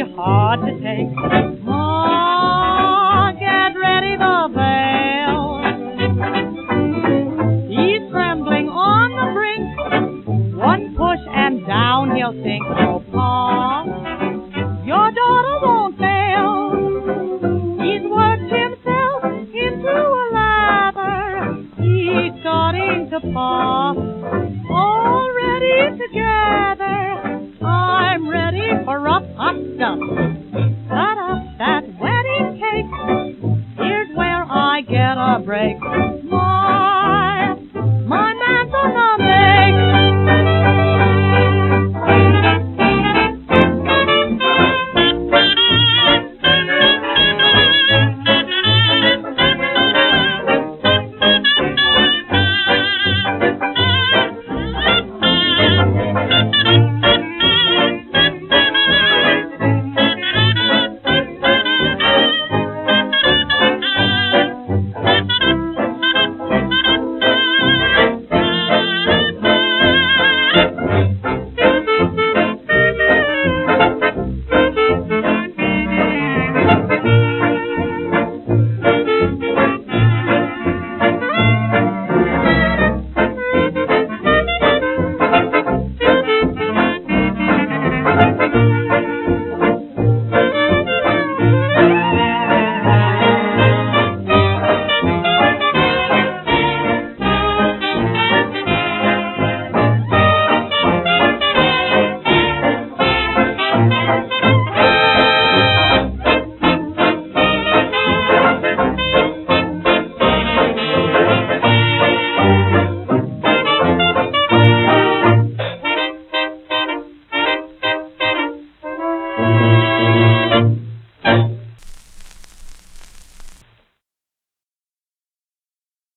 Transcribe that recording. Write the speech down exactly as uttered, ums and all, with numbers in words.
be hard to take. Ma, get ready the bell. He's trembling on the brink. One push and down he'll sink. Oh, Pa, your daughter won't fail. He's worked himself into a lather. He's starting to puff. All ready together. I'm ready for rough hot stuff.